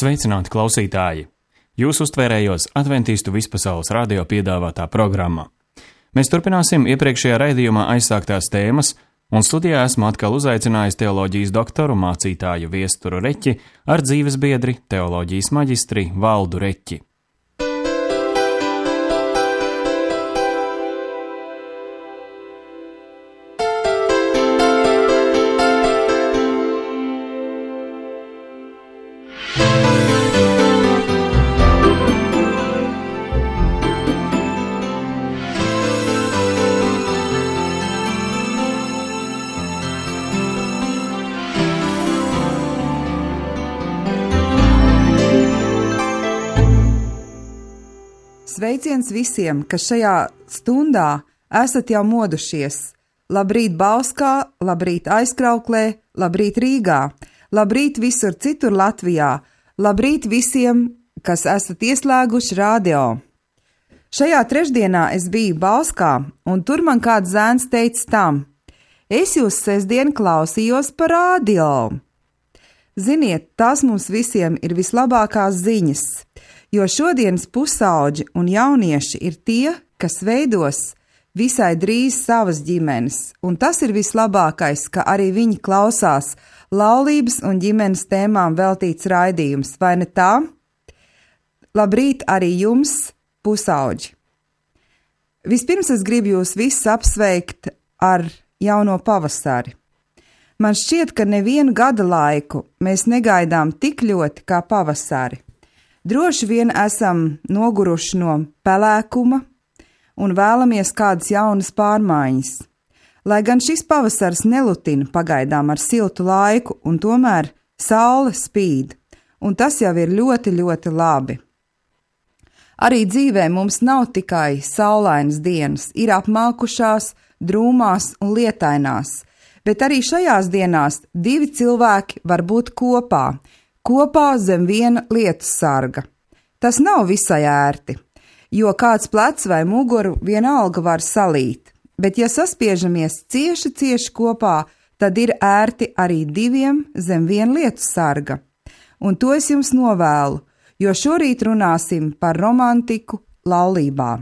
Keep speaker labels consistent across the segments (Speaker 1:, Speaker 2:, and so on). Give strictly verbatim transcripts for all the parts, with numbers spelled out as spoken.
Speaker 1: Sveicināti klausītāji! Jūs uztvērējos Adventistu vispasaules radio piedāvātā programmā. Mēs turpināsim iepriekšējā raidījumā aizsāktās tēmas, un studijā esmu atkal uzaicinājis teoloģijas doktoru mācītāju Viesturu Reķi ar dzīves biedri teoloģijas maģistri Valdu Reķi.
Speaker 2: Sveiciens visiem, kas šajā stundā esat jau modušies. Labrīt Bauskā, labrīt Aizkrauklē, labrīt Rīgā, labrīt visur citur Latvijā, labrīt visiem, kas esat ieslēguši radio. Šajā trešdienā es biju Bauskā, un tur man kāds zēns teica tam: es jūs sestdien klausījos pa radio. Ziniet, tās mums visiem ir vislabākās ziņas, jo šodienas pusauģi un jaunieši ir tie, kas veidos visai drīz savas ģimenes, un tas ir vislabākais, ka arī viņi klausās laulības un ģimenes tēmām veltīts raidījums, vai ne tā? Labrīt arī jums, pusauģi! Vispirms es gribu jūs visus apsveikt ar jauno pavasari. Man šķiet, ka nevienu gada laiku mēs negaidām tik ļoti kā pavasari. Droši vien esam noguruši no pelēkuma un vēlamies kādas jaunas pārmaiņas. Lai gan šis pavasars nelutina pagaidām ar siltu laiku, un tomēr saule spīd, un tas jau ir ļoti, ļoti labi. Arī dzīvē mums nav tikai saulainas dienas, ir apmākušās, drūmās un lietainās, bet arī šajās dienās divi cilvēki var būt kopā, kopā zem viena lietus sarga. Tas nav visai ērti, jo kāds plecs vai muguru vienalga var salīt, bet ja saspiežamies cieši, cieši kopā, tad ir ērti arī diviem zem viena lietus sarga. Un to es jums novēlu, jo šorīt runāsim par romantiku laulībā.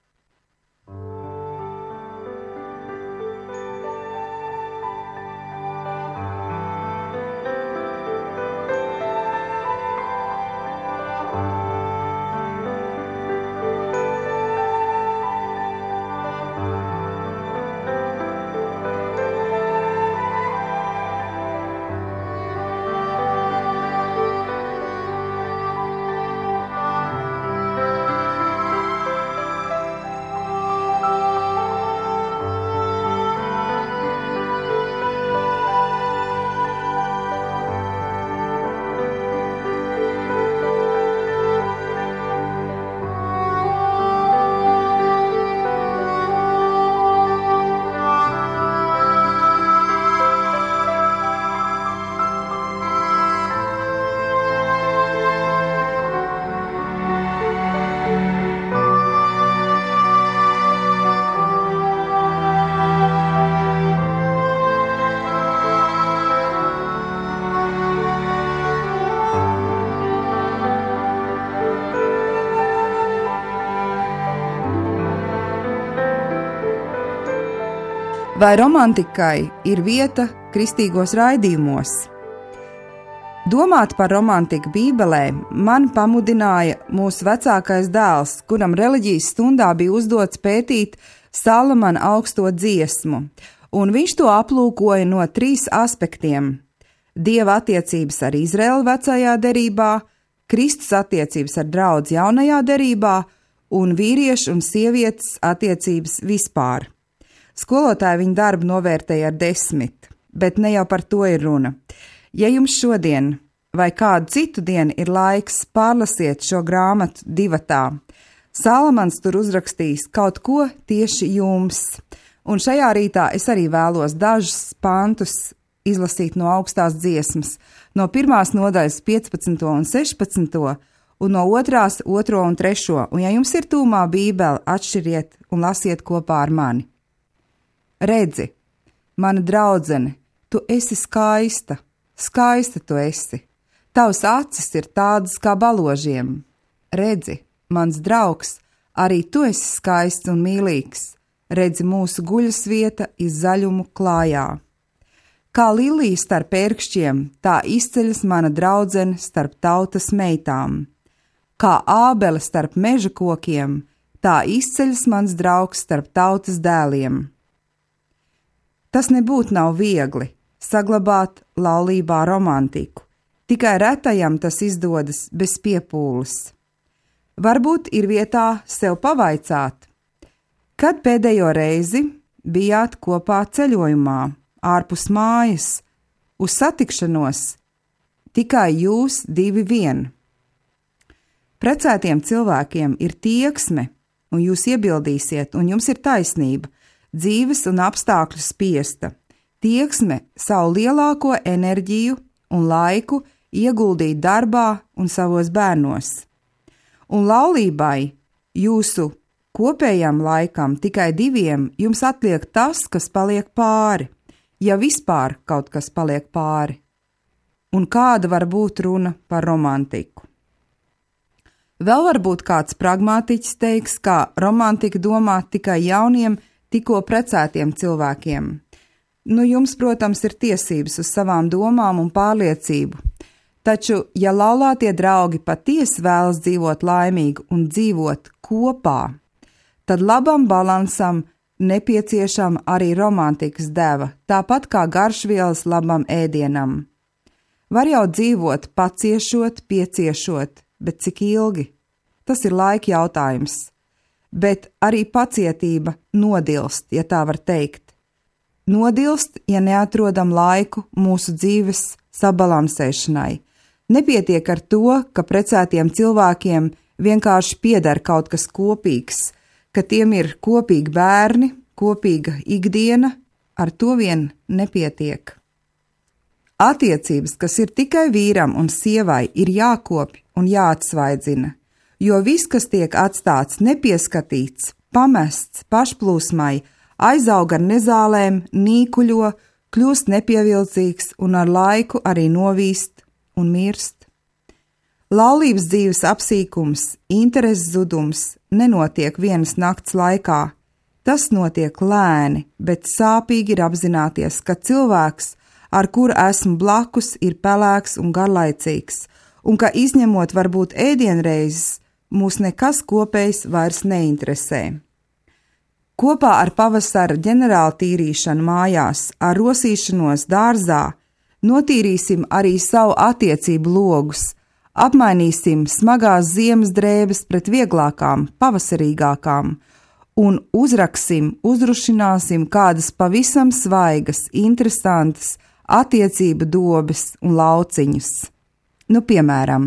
Speaker 2: Vai romantikai ir vieta kristīgos raidījumos? Domāt par romantiku Bībelē man pamudināja mūsu vecākais dēls, kuram reliģijas stundā bija uzdots pētīt Salamana augsto dziesmu, un viņš to aplūkoja no trīs aspektiem – Dieva attiecības ar Izraēlu vecajā derībā, Kristus attiecības ar draudzi jaunajā derībā un vīriešu un sievietes attiecības vispār. Skolotāji viņa darbu novērtēja ar desmit, bet ne jau par to ir runa. Ja jums šodien vai kādu citu dienu ir laiks, pārlasiet šo grāmatu divatā. Salamans tur uzrakstījis kaut ko tieši jums, un šajā rītā es arī vēlos dažus pantus izlasīt no augstās dziesmas, no pirmās nodaļas piecpadsmito un sešpadsmito, un no otrās otro un trešo, un ja jums ir tūmā Bībele, atšķiriet un lasiet kopā ar mani. Redzi, mana draudzene, tu esi skaista, skaista tu esi. Tavs acis ir tādas kā baložiem. Redzi, mans draugs, arī tu esi skaists un mīlīgs. Redzi mūsu guļas vieta iz zaļumu klājā. Kā lilija starp ērkšķiem, tā izceļas mana draudzene starp tautas meitām. Kā ābele starp meža kokiem, tā izceļas mans draugs starp tautas dēliem. Tas nebūtu nav viegli saglabāt laulībā romantiku, tikai retajam tas izdodas bez piepūles. Varbūt ir vietā sev pavaicāt, kad pēdējo reizi bijāt kopā ceļojumā, ārpus mājas, uz satikšanos, tikai jūs divi vien. Precētiem cilvēkiem ir tieksme, un jūs iebildīsiet, un jums ir taisnība, dzīves un apstākļu spiesta, tieksme savu lielāko enerģiju un laiku ieguldīt darbā un savos bērnos. Un laulībai, jūsu kopējam laikam, tikai diviem, jums atliek tas, kas paliek pāri, ja vispār kaut kas paliek pāri. Un kāda var būt runa par romantiku? Vēl varbūt kāds pragmātiķis teiks, ka romantika domā tikai jauniem, tikko precētiem cilvēkiem. Nu, jums, protams, ir tiesības uz savām domām un pārliecību, taču, ja laulātie draugi patiesi vēlas dzīvot laimīgi un dzīvot kopā, tad labam balansam nepieciešama arī romantikas deva, tāpat kā garšvielas labam ēdienam. Var jau dzīvot paciešot, pieciešot, bet cik ilgi? Tas ir laika jautājums. Bet arī pacietība nodilst, ja tā var teikt. Nodilst, ja neatrodam laiku mūsu dzīves sabalansēšanai. Nepietiek ar to, ka precētiem cilvēkiem vienkārši pieder kaut kas kopīgs, ka tiem ir kopīgi bērni, kopīga ikdiena, ar to vien nepietiek. Attiecības, kas ir tikai vīram un sievai, ir jākopj un jāatsvaidzina, jo viss, kas tiek atstāts nepieskatīts, pamests pašplūsmai, aizaug ar nezālēm, nīkuļo, kļūst nepievilcīgs un ar laiku arī novīst un mirst. Laulības dzīves apsīkums, intereses zudums nenotiek vienas nakts laikā. Tas notiek lēni, bet sāpīgi ir apzināties, ka cilvēks, ar kuru esmu blakus, ir pelēks un garlaicīgs, un ka izņemot varbūt ēdienreizes, mūs nekas kopējs vairs neinteresē. Kopā ar pavasara ģenerāla tīrīšanu mājās, ar rosīšanos dārzā, notīrīsim arī savu attiecību logus, apmainīsim smagās ziemas drēbes pret vieglākām, pavasarīgākām un uzraksim, uzrušināsim kādas pavisam svaigas, interesantas attiecību dobes un lauciņus. Nu, piemēram,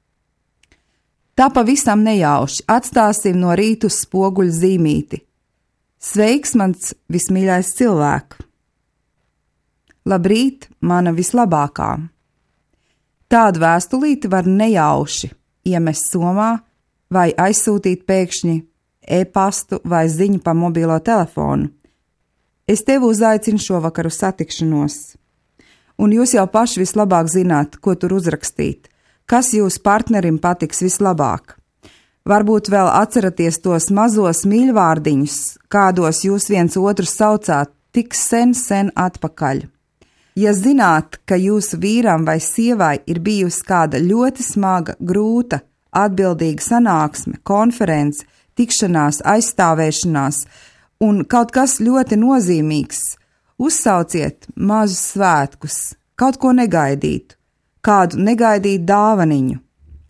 Speaker 2: tā pavisam nejauši atstāsim no rīta uz spoguļu zīmīti. Sveiks, mans vismīļais cilvēks! Labrīt, mana vislabākā! Tādu vēstulīti var nejauši iemest somā vai aizsūtīt pēkšņi e-pastu vai ziņu pa mobilo telefonu. Es tevi uzaicinu šovakar uz satikšanos. Un jūs jau paši vislabāk zināt, ko tur uzrakstīt, kas jūsu partnerim patiks vislabāk. Varbūt vēl atceraties tos mazos mīļvārdiņus, kādos jūs viens otru saucāt tik sen, sen atpakaļ. Ja zināt, ka jūsu vīram vai sievai ir bijusi kāda ļoti smaga, grūta, atbildīga sanāksme, konference, tikšanās, aizstāvēšanās un kaut kas ļoti nozīmīgs, uzsauciet mazus svētkus, kaut ko negaidītu, kādu negaidītu dāvaniņu.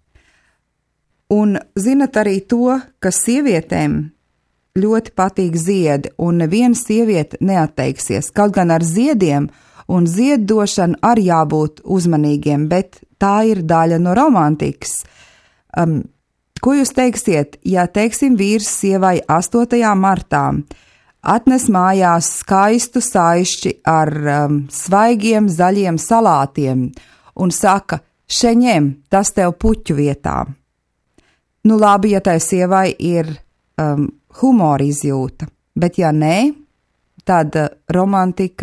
Speaker 2: Un zinat arī to, ka sievietēm ļoti patīk ziedi, un neviena sieviete neatteiksies, kaut gan ar ziediem un zieddošanu arī jābūt uzmanīgiem, bet tā ir daļa no romantikas. Um, ko jūs teiksiet, ja, teiksim, vīrs sievai astotajā martā atnes mājās skaistu saišķi ar um, svaigiem zaļiem salātiem un saka, šeņem, tas tev puķu vietā. Nu labi, ja tai sievai ir um, humora izjūta, bet ja nē, tad uh, romantika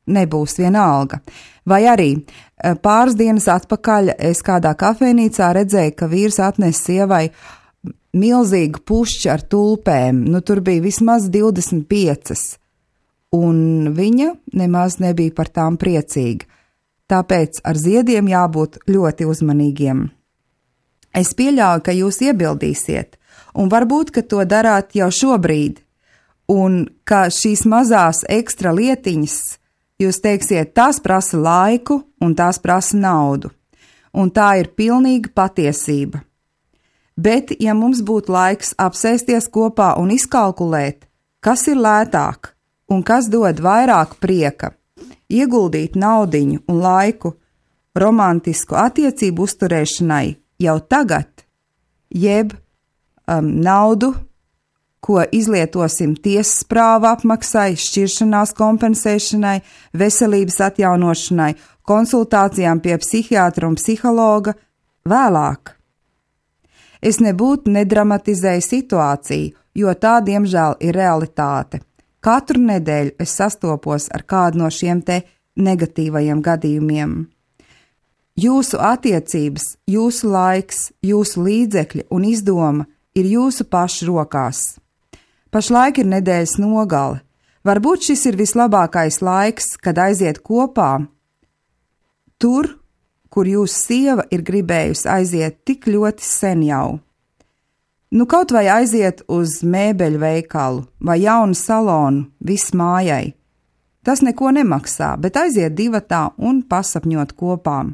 Speaker 2: nebūs vienalga. Vai arī pāris dienas atpakaļ es kādā kafejnīcā redzēju, ka vīrs atnes sievai milzīgu pušķi ar tulpēm, nu tur bija vismaz divdesmit piecas, un viņa nemaz nebija par tām priecīga. Tāpēc ar ziediem jābūt ļoti uzmanīgiem. Es pieļauju, ka jūs iebildīsiet, un varbūt, ka to darāt jau šobrīd, un ka šīs mazās ekstra lietiņas, jūs teiksiet, tās prasa laiku un tās prasa naudu, un tā ir pilnīga patiesība. Bet, ja mums būtu laiks apsēsties kopā un izkalkulēt, kas ir lētāk un kas dod vairāk prieka, ieguldīt naudiņu un laiku romantisku attiecību uzturēšanai jau tagad, jeb um, naudu, ko izlietosim tiesas prāva apmaksai, šķiršanās kompensēšanai, veselības atjaunošanai, konsultācijām pie psihiatra un psihologa, vēlāk. Es nebūtu nedramatizēju situāciju, jo tā, diemžēl, ir realitāte. Katru nedēļu es sastopos ar kādu no šiem te negatīvajiem gadījumiem. Jūsu attiecības, jūsu laiks, jūsu līdzekļi un izdoma ir jūsu pašu rokās. Pašlaik ir nedēļas nogale. Varbūt šis ir vislabākais laiks, kad aiziet kopā tur, kur jūsu sieva ir gribējusi aiziet tik ļoti sen jau. Nu kaut vai aiziet uz mēbeļu veikalu vai jaunu salonu viss mājai. Tas neko nemaksā, bet aiziet divatā un pasapņot kopā.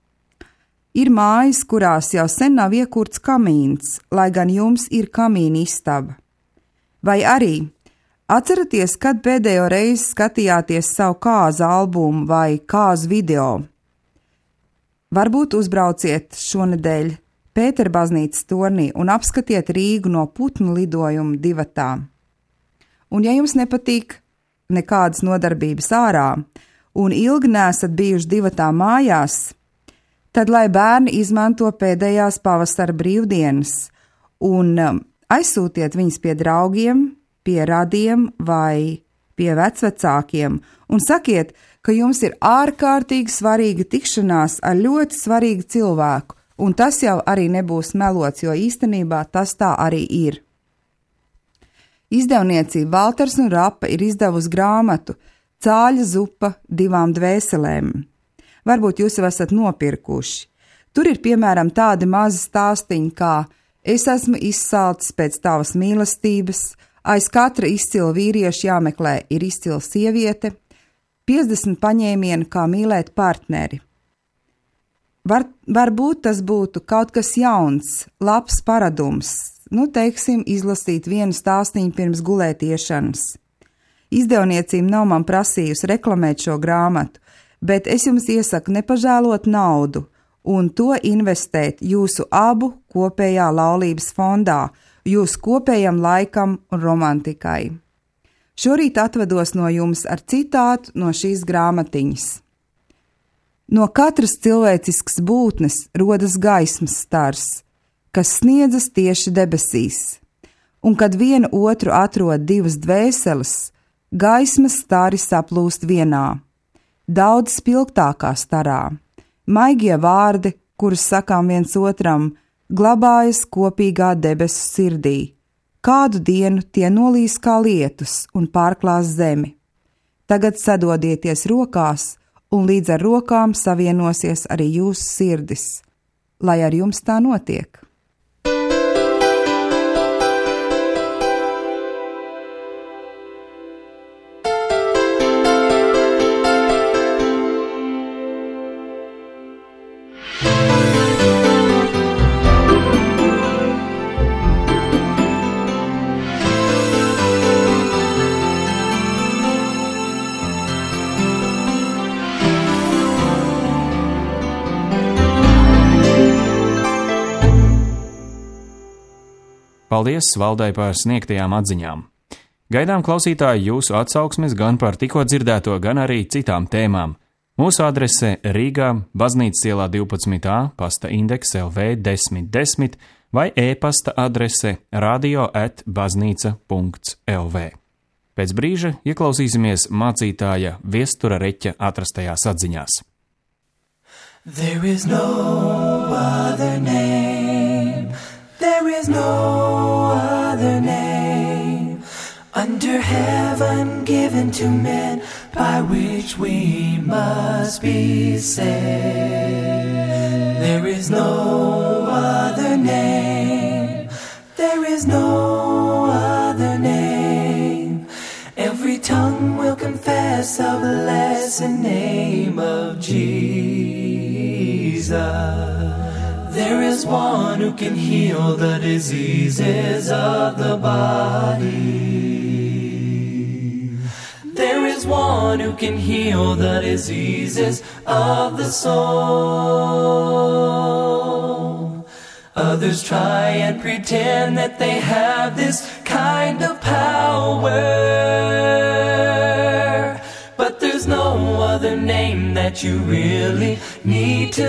Speaker 2: Ir mājas, kurās jau sen nav iekurts kamīns, lai gan jums ir kamīna istaba. Vai arī atceraties, kad pēdējo reizi skatījāties savu kāzu albumu vai kāzu video? Varbūt uzbrauciet šonedēļ Pēterbaznīcas tornī un apskatiet Rīgu no putnu lidojuma divatā. Un ja jums nepatīk nekādas nodarbības ārā un ilgi nesat bijuši divatā mājās, tad lai bērni izmanto pēdējās pavasara brīvdienas un aizsūtiet viņus pie draugiem, pie radiem vai pie vecvecākiem un sakiet, ka jums ir ārkārtīgi svarīga tikšanās ar ļoti svarīgu cilvēku, un tas jau arī nebūs melots, jo īstenībā tas tā arī ir. Izdevniecība Valters un Rapa ir izdevusi grāmatu Cāļa zupa divām dvēselēm. Varbūt jūs jau esat nopirkuši. Tur ir piemēram tādi mazi stāstiņi kā es esmu izsalcis pēc tavas mīlestības, aiz katra izcila vīrieša jāmeklē ir izcila sieviete, piecdesmit paņēmieni, kā mīlēt partneri. Var, varbūt tas būtu kaut kas jauns, labs paradums, nu, teiksim, izlasīt vienu stāstiņu pirms gulētiešanas. Izdevniecība nav man prasījusi reklamēt šo grāmatu, bet es jums iesaku nepažēlot naudu un to investēt jūsu abu kopējā laulības fondā, jūsu kopējam laikam un romantikai. Šorīt atvedos no jums ar citātu no šīs grāmatiņas. No katras cilvēciskas būtnes rodas gaismas stars, kas sniedzas tieši debesīs, un kad vienu otru atrod divas dvēseles, gaismas stari saplūst vienā, daudz spilgtākā starā. Maigie vārdi, kurus sakām viens otram, glabājas kopīgā debesu sirdī. Kādu dienu tie nolīs kā lietus un pārklās zemi. Tagad sadodieties rokās, un līdz ar rokām savienosies arī jūsu sirdis. Lai ar jums tā notiek!
Speaker 1: Paldies Valdai par sniegtajām atziņām. Gaidām klausītāji jūsu atsauksmes gan par tikko dzirdēto, gan arī citām tēmām. Mūsu adrese Rīgā, Baznīcas ielā divpadsmit A, pasta indeks L V desmit desmit vai e-pasta adrese radio at baznīca punkts L V. Pēc brīža ieklausīsimies mācītāja Viestura Reķa atrastajās atziņās.
Speaker 3: There is no other name, there is no other name under heaven given to men by which we must be saved. There is no other name, there is no other name. Every tongue will confess of the blessed name of Jesus. There is one who can heal the diseases of the body. There is one who can heal the diseases of the soul. Others try and pretend that they have this kind of power, but there's no other name that you really need to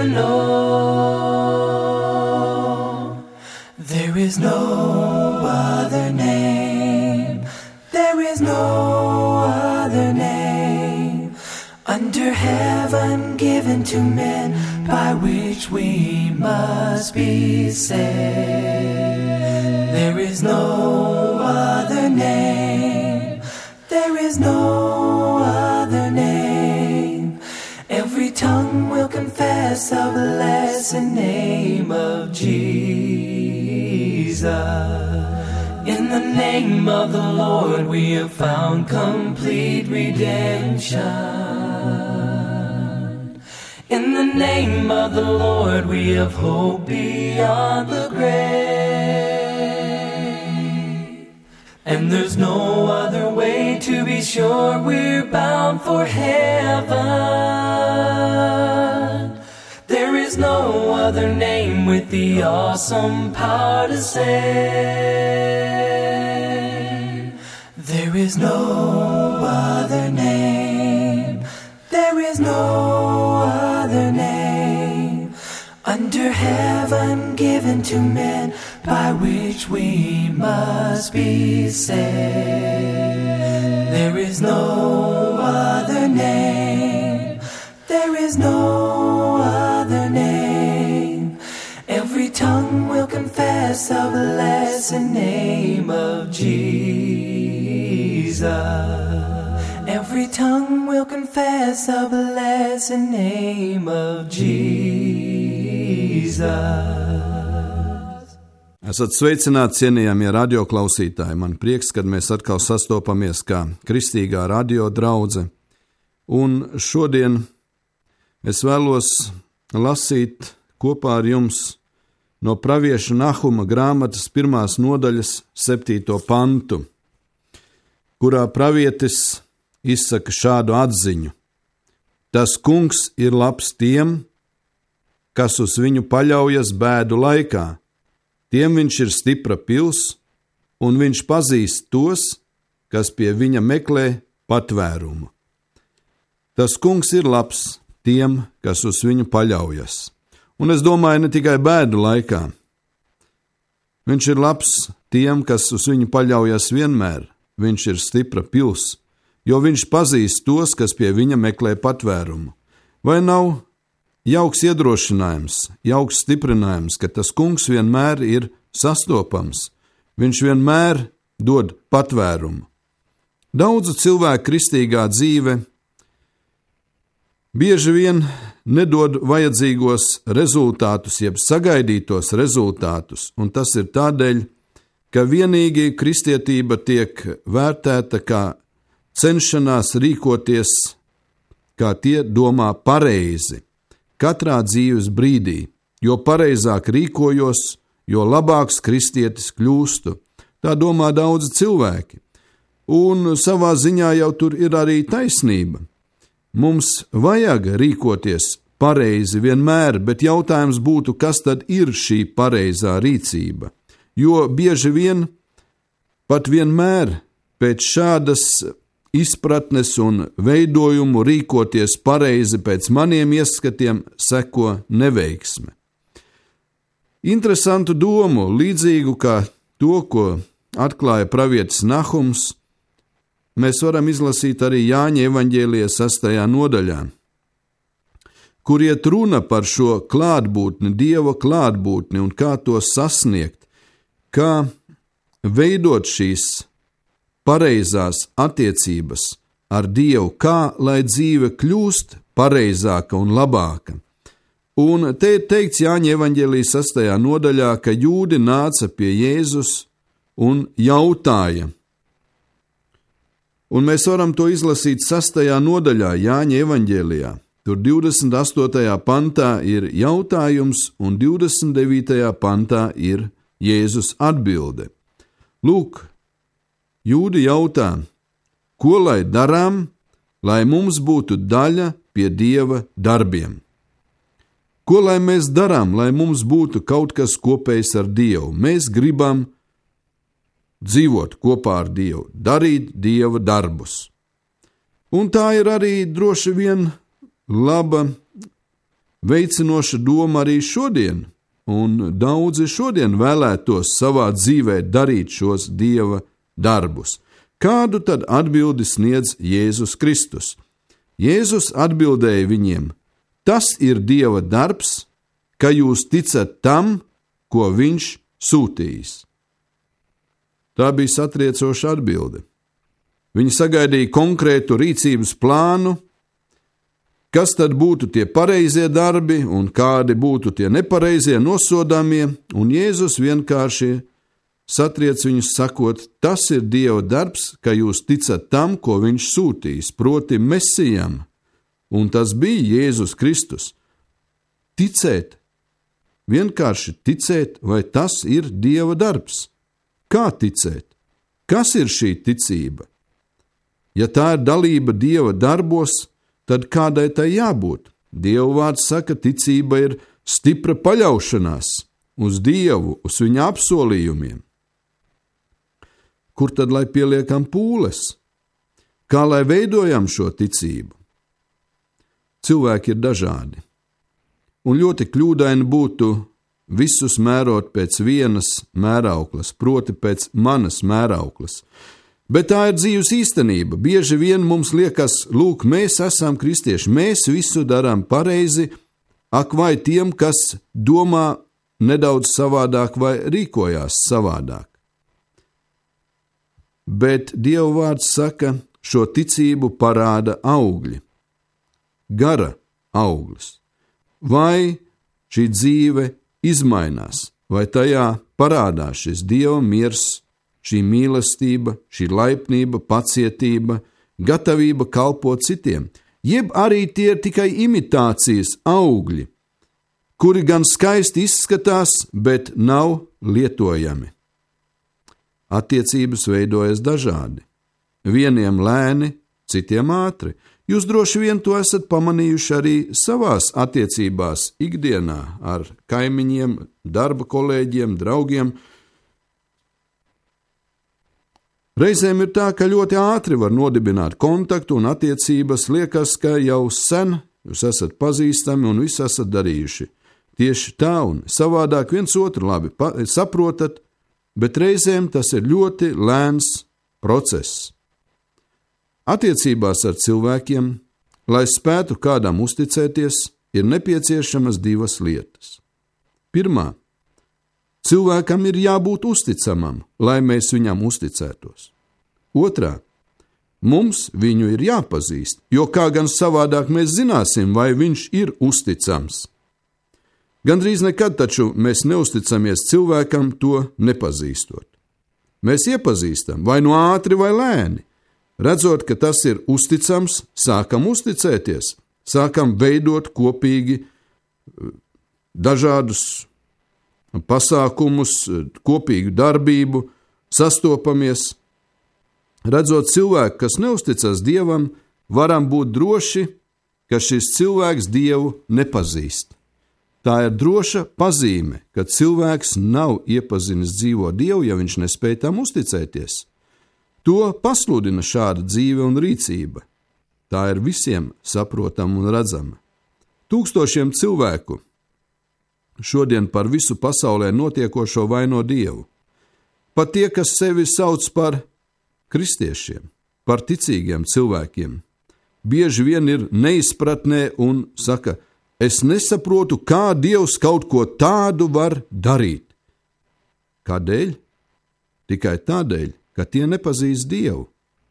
Speaker 3: know. There is no other name, there is no other name under heaven given to men by which we must be saved. There is no other name, there is no other name. Every tongue will confess of the blessed name of Jesus. In the name of the Lord we have found complete redemption. In the name of the Lord we have hope beyond the grave. And there's no other way to be sure we're bound for heaven. There is no other name with the awesome power to save. There is no other name, there is no other name under heaven given to men by which we must be saved. There is no other name, there is no other name. Every tongue will confess of the blessed name of Jesus. Every tongue will confess of the blessed name of Jesus.
Speaker 4: Esat sveicināti, cienījamie radioklausītāji. Man prieks, kad mēs atkal sastopamies kā kristīgā radio draudze. Un šodien es vēlos lasīt kopā ar jums no pravieša Nahuma grāmatas pirmās nodaļas septīto pantu, kurā pravietis izsaka šādu atziņu. Tas kungs ir labs tiem, kas uz viņu paļaujas bēdu laikā. Tiem viņš ir stipra pils, un viņš pazīst tos, kas pie viņa meklē patvērumu. Tas kungs ir labs tiem, kas uz viņu paļaujas. Un es domāju, ne tikai bēdu laikā. Viņš ir labs tiem, kas uz viņu paļaujas vienmēr. Viņš ir stipra pils, jo viņš pazīst tos, kas pie viņa meklē patvērumu. Vai nav jauks iedrošinājums, jauks stiprinājums, ka tas kungs vienmēr ir sastopams, viņš vienmēr dod patvērumu. Daudzu cilvēku kristīgā dzīve bieži vien nedod vajadzīgos rezultātus, jeb sagaidītos rezultātus, un tas ir tādēļ, ka vienīgi kristietība tiek vērtēta kā cenšanās rīkoties, kā tie domā pareizi. Katrā dzīves brīdī, jo pareizāk rīkojos, jo labāks kristietis kļūstu. Tā domā daudzi cilvēki. Un savā ziņā jau tur ir arī taisnība. Mums vajag rīkoties pareizi vienmēr, bet jautājums būtu, kas tad ir šī pareizā rīcība? Jo bieži vien, pat vienmēr pēc šādas izpratnes un veidojumu rīkoties pareizi pēc maniem ieskatiem seko neveiksme. Interesantu domu, līdzīgu kā to, ko atklāja pravietis Nahums, mēs varam izlasīt arī Jāņa evaņģēlijas sastajā nodaļā, kur iet runa par šo klātbūtni, Dieva klātbūtni un kā to sasniegt, kā veidot šīs pareizās attiecības ar Dievu, kā lai dzīve kļūst pareizāka un labāka. Un te ir teikts Jāņa evaņģēlijas sastajā nodaļā, ka jūdi nāca pie Jēzus un jautāja. Un mēs varam to izlasīt sastajā nodaļā Jāņa evaņģēlijā. Tur divdesmit astotajā pantā ir jautājums un divdesmit devītajā pantā ir Jēzus atbilde. Lūk, jūdi jautā, ko lai darām, lai mums būtu daļa pie Dieva darbiem? Ko lai mēs darām, lai mums būtu kaut kas kopējs ar Dievu? Mēs gribam dzīvot kopā ar Dievu, darīt Dieva darbus. Un tā ir arī droši vien laba, veicinoša doma arī šodien, un daudzi šodien vēlētos savā dzīvē darīt šos Dieva darbus. Kādu tad atbildi sniedz Jēzus Kristus? Jēzus atbildēja viņiem, tas ir Dieva darbs, ka jūs ticat tam, ko viņš sūtījis. Tā bija satriecoša atbilde. Viņi sagaidīja konkrētu rīcības plānu, kas tad būtu tie pareizie darbi un kādi būtu tie nepareizie nosodāmie, un Jēzus vienkārši satriec viņus sakot, tas ir Dieva darbs, ka jūs ticat tam, ko viņš sūtīs, proti Mesijam, un tas bija Jēzus Kristus. Ticēt, vienkārši ticēt, vai tas ir Dieva darbs? Kā ticēt? Kas ir šī ticība? Ja tā ir dalība Dieva darbos, tad kādai tai jābūt? Dieva vārds saka, ticība ir stipra paļaušanās uz Dievu, uz viņa apsolījumiem. Kur tad lai pieliekam pūles? Kā lai veidojam šo ticību? Cilvēki ir dažādi, un ļoti kļūdaini būtu visus mērot pēc vienas mērauklas, proti pēc manas mērauklas. Bet tā ir dzīves īstenība. Bieži vien mums liekas, lūk, mēs esam kristieši, mēs visu darām pareizi, ak vai tiem, kas domā nedaudz savādāk vai rīkojās savādāk. Bet Dieva vārds saka, šo ticību parāda augļi, gara auglis. Vai šī dzīve izmainās, vai tajā parādās šis Dieva miers, šī mīlestība, šī laipnība, pacietība, gatavība kalpot citiem, jeb arī tie ir tikai imitācijas augļi, kuri gan skaisti izskatās, bet nav lietojami. Attiecības veidojas dažādi, vieniem lēni, citiem ātri. Jūs droši vien to esat pamanījuši arī savās attiecībās ikdienā ar kaimiņiem, darba kolēģiem, draugiem. Reizēm ir tā, ka ļoti ātri var nodibināt kontaktu un attiecības, liekas, ka jau sen jūs esat pazīstami un visu esat darījuši. Tieši tā un savādāk viens otru labi saprotat, bet reizēm tas ir ļoti lēns process. Attiecībās ar cilvēkiem, lai spētu kādam uzticēties, ir nepieciešamas divas lietas. Pirmā, cilvēkam ir jābūt uzticamam, lai mēs viņam uzticētos. Otrā, mums viņu ir jāpazīst, jo kā gan savādāk mēs zināsim, vai viņš ir uzticams. Gandrīz nekad taču mēs neusticamies cilvēkam to nepazīstot. Mēs iepazīstam vai nu ātri vai lēni. Redzot, ka tas ir uzticams, sākam uzticēties, sākam veidot kopīgi dažādus pasākumus, kopīgu darbību, sastopamies. Redzot cilvēku, kas neusticas Dievam, varam būt droši, ka šis cilvēks Dievu nepazīst. Tā ir droša pazīme, ka cilvēks nav iepazinis dzīvo Dievu, ja viņš nespēj tam uzticēties. To pasludina šāda dzīve un rīcība. Tā ir visiem saprotama un redzama. Tūkstošiem cilvēku šodien par visu pasaulē notiekošo vaino Dievu. Pat tie, kas sevi sauc par kristiešiem, par ticīgiem cilvēkiem bieži vien ir neizpratnē un saka, es nesaprotu, kā Dievs kaut ko tādu var darīt. Kādēļ? Tikai tādēļ, ka tie nepazīst Dievu.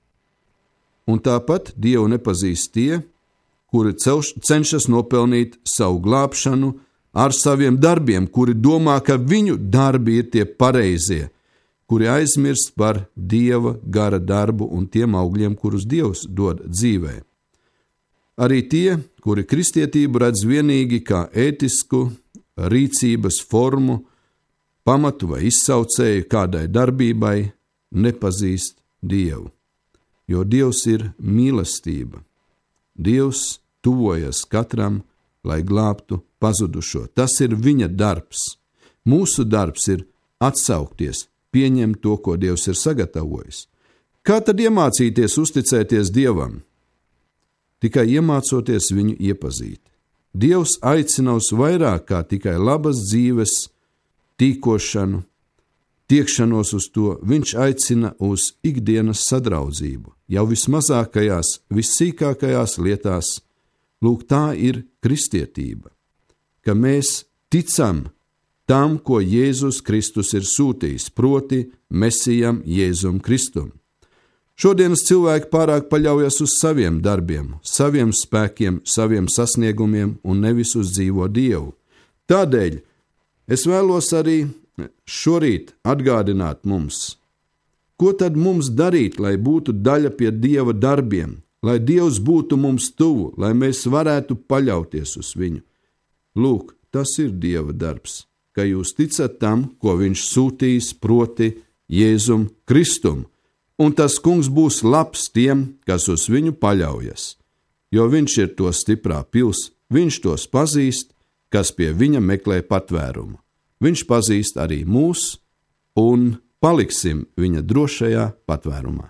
Speaker 4: Un tāpat Dievu nepazīst tie, kuri cenšas nopelnīt savu glābšanu ar saviem darbiem, kuri domā, ka viņu darbi ir tie pareizie, kuri aizmirst par Dieva gara darbu un tiem augļiem, kurus Dievs dod dzīvē. Arī tie, kuri kristietību redz vienīgi kā ētisku rīcības formu, pamatu vai izsaucēju kādai darbībai, nepazīst Dievu. Jo Dievs ir mīlestība. Dievs tuvojas katram, lai glābtu pazudušo. Tas ir viņa darbs. Mūsu darbs ir atsaukties, pieņemt to, ko Dievs ir sagatavojis. Kā tad iemācīties uzticēties Dievam? Tikai iemācoties viņu iepazīt. Dievs aicina uz vairāk kā tikai labas dzīves, tīkošanu, tiekšanos uz to, viņš aicina uz ikdienas sadraudzību, jau vismazākajās, vissīkākajās lietās. Lūk, tā ir kristietība, ka mēs ticam tam, ko Jēzus Kristus ir sūtījis, proti Mesijam Jēzum Kristum. Šodienas cilvēki pārāk paļaujas uz saviem darbiem, saviem spēkiem, saviem sasniegumiem un nevis uz dzīvo Dievu. Tādēļ es vēlos arī šorīt atgādināt mums, ko tad mums darīt, lai būtu daļa pie Dieva darbiem, lai Dievs būtu mums tuvu, lai mēs varētu paļauties uz viņu. Lūk, tas ir Dieva darbs, ka jūs ticat tam, ko viņš sūtīs, proti Jēzum Kristum. Un tas kungs būs labs tiem, kas uz viņu paļaujas, jo viņš ir to stiprā pils, viņš tos pazīst, kas pie viņa meklē patvērumu. Viņš pazīst arī mūs, un paliksim viņa drošajā patvērumā.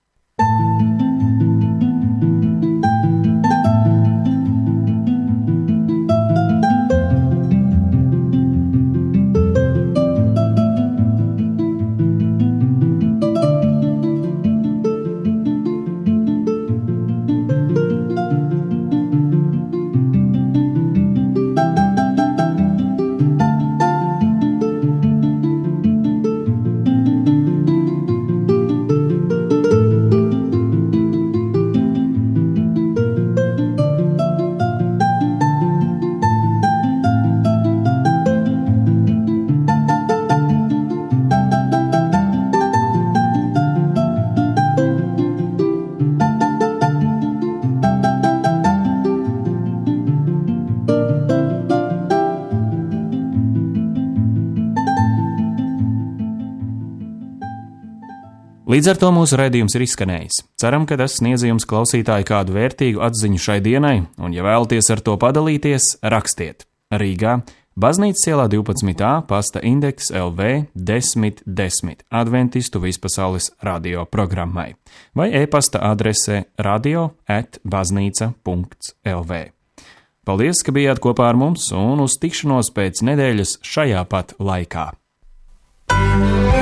Speaker 1: Līdz ar to mūsu raidījums ir izskanējis. Ceram, ka tas sniedz jums klausītāji kādu vērtīgu atziņu šai dienai, un ja vēlaties ar to padalīties, rakstiet. Rīgā, Baznīcas ielā divpadsmit A, pasta indeks L V desmit desmit Adventistu vispasaules radio programmai vai e-pasta adrese radio at baznīca punkts L V. Paldies, ka bijāt kopā ar mums un uz tikšanos pēc nedēļas šajā pat laikā.